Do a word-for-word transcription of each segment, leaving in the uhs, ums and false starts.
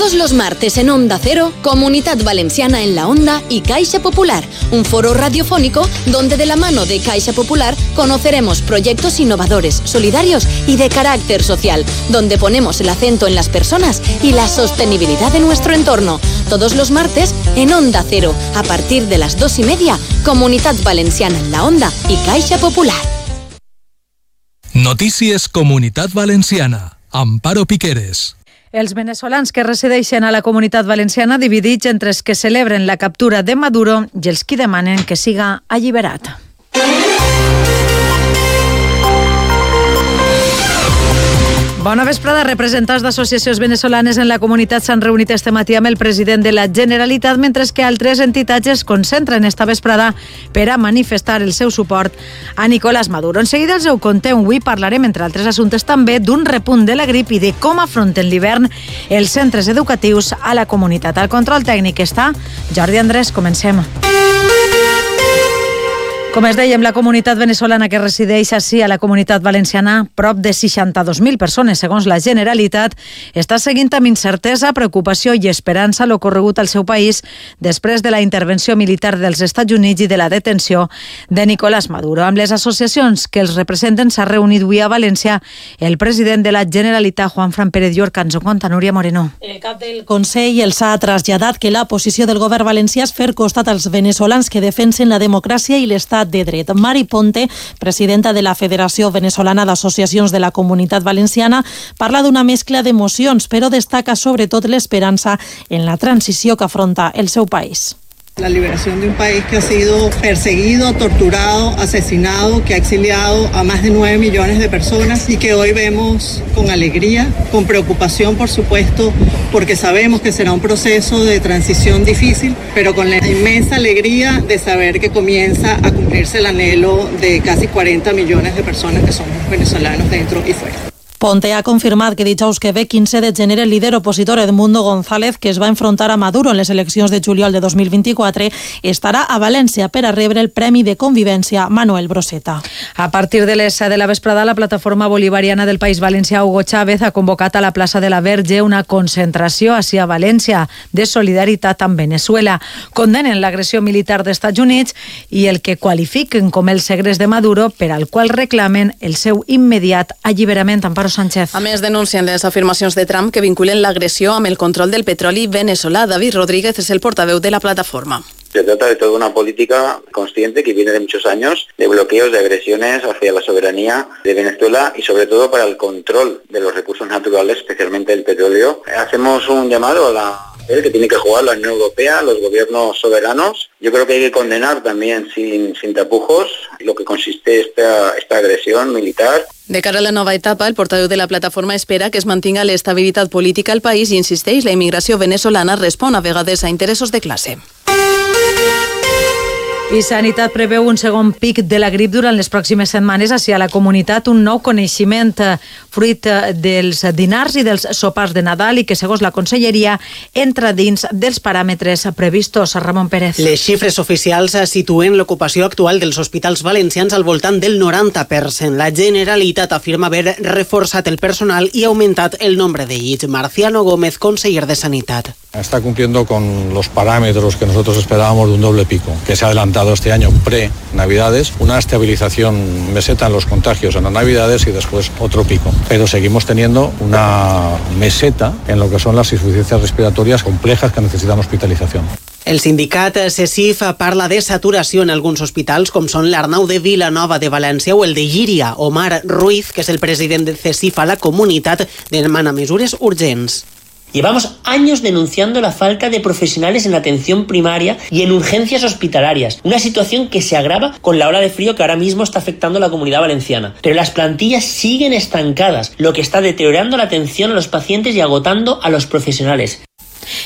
Todos los martes en Onda Cero, Comunidad Valenciana en la Onda y Caixa Popular, un foro radiofónico donde de la mano de Caixa Popular conoceremos proyectos innovadores, solidarios y de carácter social, donde ponemos el acento en las personas y la sostenibilidad de nuestro entorno. Todos los martes en Onda Cero, a partir de las dos y media, Comunidad Valenciana en la Onda y Caixa Popular. Notícies Comunitat Valenciana. Amparo Piqueres. Els veneçolans que resideixen a la Comunitat Valenciana dividits entre els que celebren la captura de Maduro i els que demanen que siga alliberat. Bona vesprada. Representants d'associacions veneçolanes en la comunitat s'han reunit este matí amb el president de la Generalitat, mentre que altres entitats es concentren esta vesprada per a manifestar el seu suport a Nicolás Maduro. En seguida els ho contem. Avui parlarem, entre altres assumptes, també d'un repunt de la grip i de com afronten l'hivern els centres educatius a la comunitat. Al control tècnic està Jordi Andrés. Comencem. Com es dèiem, la comunitat veneçolana que resideix així a la Comunitat Valenciana, prop de seixanta-dos mil persones, segons la Generalitat, està seguint amb incertesa, preocupació i esperança l'ocorregut al seu país després de la intervenció militar dels Estats Units i de la detenció de Nicolás Maduro. Amb les associacions que els representen s'ha reunit avui a València el president de la Generalitat, Juanfran Pérez Llorca. Ens ho conta Núria Moreno. El cap del Consell els ha traslladat que la posició del govern valencià és fer costat als veneçolans que defensen la democràcia i l'estat de dret. Mari Ponte, presidenta de la Federació Venezolana d'Associacions de la Comunitat Valenciana, parla d'una mescla d'emocions, però destaca sobretot l'esperança en la transició que afronta el seu país. La liberación de un país que ha sido perseguido, torturado, asesinado, que ha exiliado a más de nueve millones de personas y que hoy vemos con alegría, con preocupación, por supuesto, porque sabemos que será un proceso de transición difícil, pero con la inmensa alegría de saber que comienza a cumplirse el anhelo de casi cuarenta millones de personas que somos venezolanos dentro y fuera. Ponte ha confirmat que dijous que ve quinze de gener el líder opositor Edmundo González, que es va enfrontar a Maduro en les eleccions de juliol de dos mil vint-i-quatre, estarà a València per a rebre el Premi de Convivència Manuel Broseta. A partir de les set de la vesprada, la plataforma bolivariana del País Valencià, Hugo Chávez, ha convocat a la plaça de la Verge una concentració hacia València de solidaritat amb Veneçuela. Condenen l'agressió militar dels Estats Units i el que qualifiquen com el segrest de Maduro, per al qual reclamen el seu immediat alliberament. Amparo Sánchez. A més, denuncien les afirmacions de Trump que vinculen l'agressió amb el control del petroli veneçolà. David Rodríguez és el portaveu de la plataforma. Se trata de toda una política consciente que viene de muchos años de bloqueos, de agresiones hacia la soberanía de Venezuela y sobre todo para el control de los recursos naturales, especialmente el petróleo. Hacemos un llamado a la que tiene que jugar la Unión Europea, los gobiernos soberanos. Yo creo que hay que condenar también sin, sin tapujos lo que consiste esta, esta agresión militar. De cara a la nova etapa, el portaveu de la plataforma espera que es mantinga l'estabilitat política al país i insisteix, la immigració venezolana respon a vegades a interessos de classe. I Sanitat preveu un segon pic de la grip durant les pròximes setmanes hacia la comunitat, un nou coneixement fruit dels dinars i dels sopars de Nadal i que, segons la Conselleria, entra dins dels paràmetres previstos. Ramon Pérez. Les xifres oficials situen l'ocupació actual dels hospitals valencians al voltant del noranta per cent. La Generalitat afirma haver reforçat el personal i augmentat el nombre de llits. Marciano Gómez, conseller de Sanitat. Está cumpliendo con los parámetros que nosotros esperábamos de un doble pico, que se ha adelantado este año pre-Navidades, una estabilización meseta en los contagios en las Navidades y después otro pico. Pero seguimos teniendo una meseta en lo que son las insuficiencias respiratorias complejas que necesitan hospitalización. El sindicat CESIF parla de saturació en alguns hospitals, com són l'Arnau de Vilanova de València o el de Llíria. Omar Ruiz, que és el president de CESIF a la comunitat, demana mesures urgents. Llevamos años denunciando la falta de profesionales en atención primaria y en urgencias hospitalarias, una situación que se agrava con la ola de frío que ahora mismo está afectando a la Comunidad Valenciana. Pero las plantillas siguen estancadas, lo que está deteriorando la atención a los pacientes y agotando a los profesionales.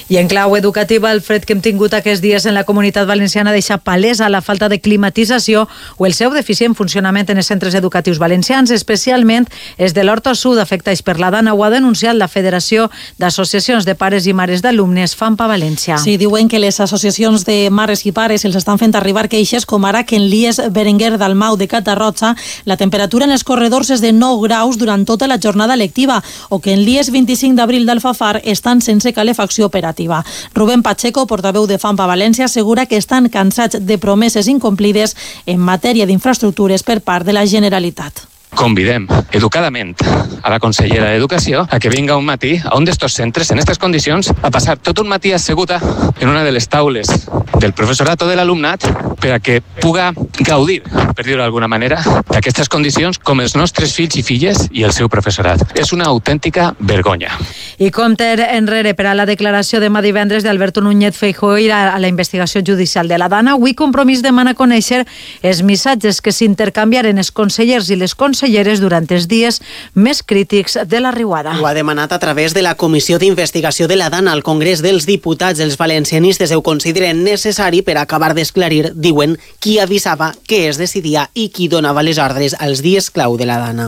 I en clau educativa, el fred que hem tingut aquests dies en la Comunitat Valenciana deixa palesa la falta de climatització o el seu deficient funcionament en els centres educatius valencians, especialment els de l'Horta Sud, afectats per la Dana. Ho ha denunciat la Federació d'Associacions de Pares i Mares d'Alumnes, FAMPA València. Sí, diuen que les associacions de mares i pares els estan fent arribar queixes, com ara que en l'I E S Berenguer Dalmau de Catarroja la temperatura en els corredors és de nou graus durant tota la jornada lectiva, o que en l'I E S vint-i-cinc d'abril d'Alfafar estan sense calefacció operativa. Rubén Pacheco, portaveu de FAMPA València, assegura que estan cansats de promeses incomplides en matèria d'infraestructures per part de la Generalitat. Convidem educadament a la consellera d'Educació a que vinga un matí a un d'estos centres en aquestes condicions a passar tot un matí asseguda en una de les taules del professorat o de l'alumnat per a que puga gaudir, per dir-ho d'alguna manera, d'aquestes condicions com els nostres fills i filles i el seu professorat. És una autèntica vergonya. I compte enrere per a la declaració demà divendres d'Alberto Núñez Feijóo a la investigació judicial de la Dana. Avui Compromís demana conèixer els missatges que s'intercanviaren els consellers i les conselleres durant els dies més crítics de la riuada. Ho ha demanat a través de la Comissió d'Investigació de la Dana al Congrés dels Diputats. Els valencianistes ho consideren necessari per acabar d'esclarir, diuen, qui avisava, què es decidia i qui donava les ordres als dies clau de la Dana.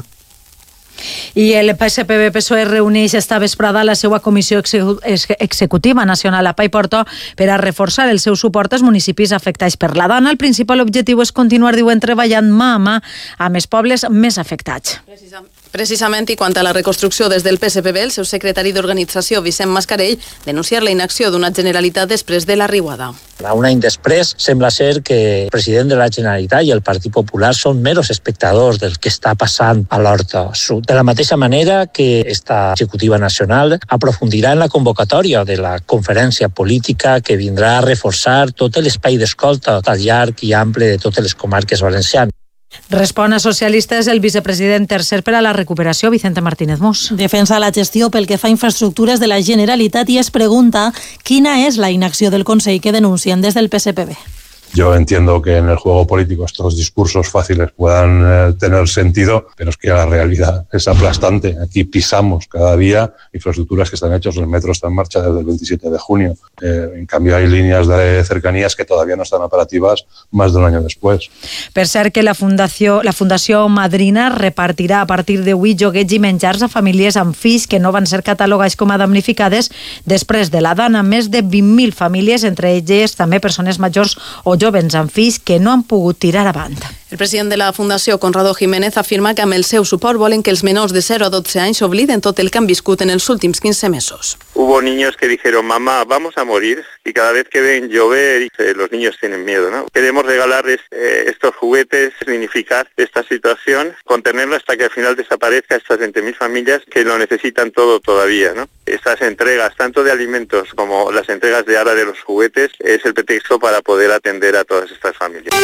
I el P S P B P S O E reuneix esta vesprada la seva Comissió Executiva Nacional a Paiporto per a reforçar el seu suport als municipis afectats per la Dana. El principal objectiu és continuar, diuen, treballant mà a mà amb els pobles més afectats. Precisament, i quant a la reconstrucció des del P S P B, el seu secretari d'organització, Vicent Mascarell, denunciar la inacció d'una Generalitat després de la riuada. Un any després, sembla ser que el president de la Generalitat i el Partit Popular són meros espectadors del que està passant a l'Horta Sud. De la mateixa manera que esta executiva nacional aprofundirà en la convocatòria de la conferència política que vindrà a reforçar tot l'espai d'escolta al llarg i ample de totes les comarques valencianes. Respon a socialistes el vicepresident tercer per a la recuperació, Vicente Martínez Mos. Defensa la gestió pel que fa a infraestructures de la Generalitat i es pregunta quina és la inacció del Consell que denuncien des del P S P B. Yo entiendo que en el juego político estos discursos fáciles puedan eh, tener sentido, pero es que la realidad es aplastante. Aquí pisamos cada día infraestructuras que están hechas, el metro está en marcha desde el veintisiete de junio. Eh, en cambio hay líneas de cercanías que todavía no están operativas más de un año después. Per cert que la Fundació, la Fundació Madrina repartirà a partir d'avui joguets i menjars a famílies amb fills que no van ser catalogats com a damnificades després de la Dana. Més de vint mil famílies, entre elles també persones majors o jovens amb fills que no han pogut tirar avant. El president de la Fundació, Conrado Jiménez, afirma que amb el seu suport volen que els menors de cero a dotze anys obliden tot el que han viscut en els últims quince mesos. Hubo niños que dijeron, mamá, vamos a morir, y cada vez que ven llover, eh, los niños tienen miedo, ¿no? Queremos regalarles eh, estos juguetes, significar esta situación, contenerlo hasta que al final desaparezca estas veinte mil familias que lo necesitan todo todavía, ¿no? Estas entregas, tanto de alimentos como las entregas de ahora de los juguetes, es el pretexto para poder atender a todas estas familias.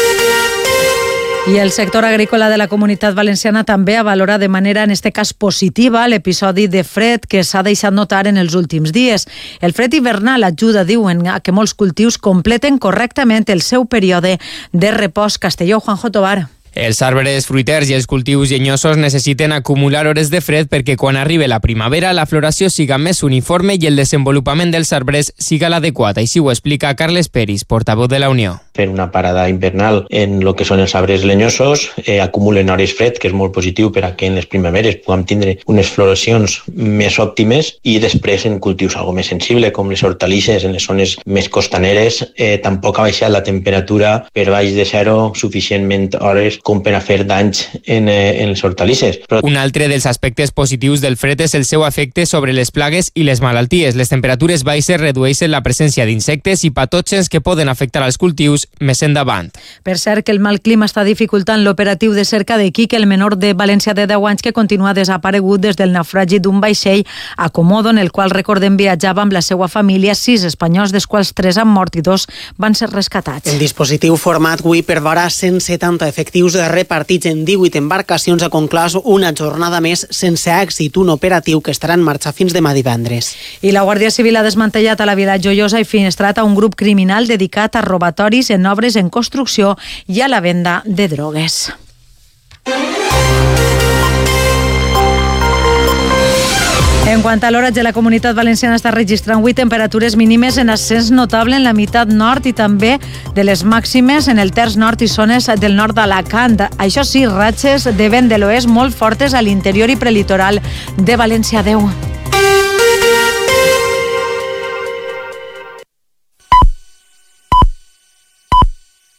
I el sector agrícola de la Comunitat Valenciana també ha valorat de manera, en este cas, positiva l'episodi de fred que s'ha deixat notar en els últims dies. El fred hivernal ajuda, diuen, a que molts cultius completen correctament el seu període de repòs. Castelló, Juanjo Tobar. Els arbres fruiters i els cultius llenyosos necessiten acumular hores de fred perquè quan arribi la primavera la floració siga més uniforme i el desenvolupament dels arbres siga l'adequat. Així ho explica Carles Peris, portaveu de la Unió. Fer una parada invernal en el que són els arbres lenyosos, eh, acumulen hores fred, que és molt positiu per a que en les primaveres puguem tindre unes floracions més òptimes, i després en cultius algo més sensible, com les hortalisses en les zones més costaneres, eh, tampoc ha baixat la temperatura per baix de zero suficientment hores com per a fer danys en, eh, en les hortalisses. Però... Un altre dels aspectes positius del fred és el seu efecte sobre les plagues i les malalties. Les temperatures baixes redueixen la presència d'insectes i patògens que poden afectar als cultius més endavant. Per cert, que el mal clima està dificultant l'operatiu de cerca de Quique, el menor de València de deu anys que continua desaparegut des del naufragi d'un vaixell a Komodo, en el qual, recordem, viatjava amb la seva família, sis espanyols, dels quals tres han mort i dos van ser rescatats. El dispositiu format avui per vora cent setanta efectius repartits en divuit embarcacions ha conclòs una jornada més sense èxit, un operatiu que estarà en marxa fins demà divendres. I la Guàrdia Civil ha desmantellat a la Vila Joiosa i Finestrat a un grup criminal dedicat a robatoris en obres en construcció i a la venda de drogues. En quant a l'oratge, la Comunitat Valenciana està registrant avui temperatures mínimes en ascens notable en la meitat nord i també de les màximes en el terç nord i zones del nord d'Alacant. Això sí, ratxes de vent de l'oest molt fortes a l'interior i prelitoral de València. Adéu.